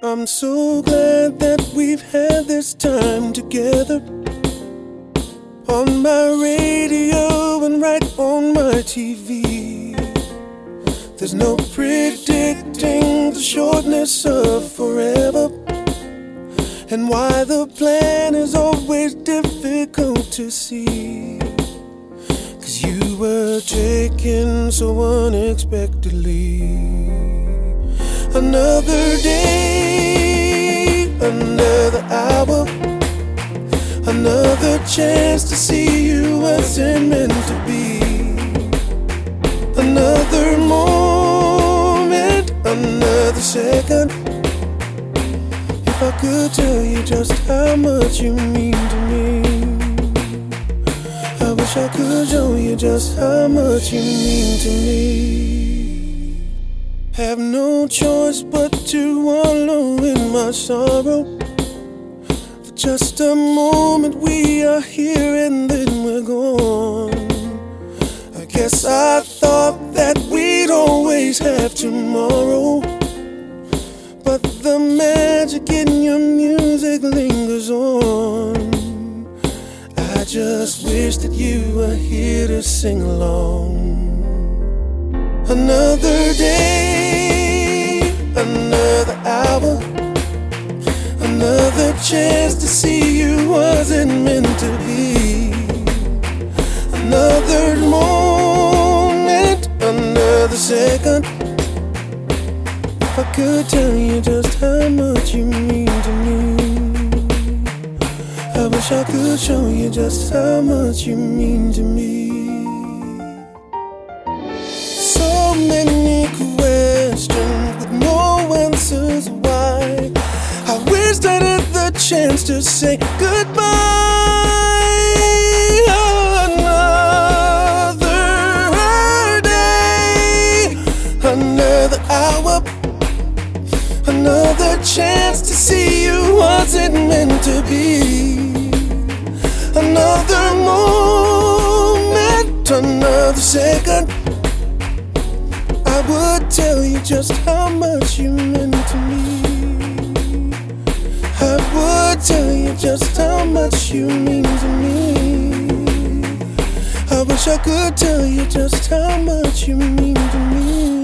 I'm so glad that we've had this time together, on my radio and right on my TV. There's no predicting the shortness of forever, and why the plan is always difficult to see. 'Cause you were taken so unexpectedly. Another day, another hour, another chance to see you wasn't meant to be. Another moment, another second. If I could tell you just how much you mean to me, I wish I could show you just how much you mean to me. Have no choice but to wallow in my sorrow. For just a moment we are here and then we're gone. I guess I thought that we'd always have tomorrow, but the magic in your music lingers on. I just wish that you were here to sing along. Another day, another hour, another chance to see you wasn't meant to be. Another moment, another second. If I could tell you just how much you mean to me, I wish I could show you just how much you mean to me. So many questions with no answers why. I wish I had the chance to say goodbye. Another day, another hour, another chance to see you wasn't meant to be. Another moment, another second. I would tell you just how much you meant to me. I would tell you just how much you mean to me. I wish I could tell you just how much you mean to me.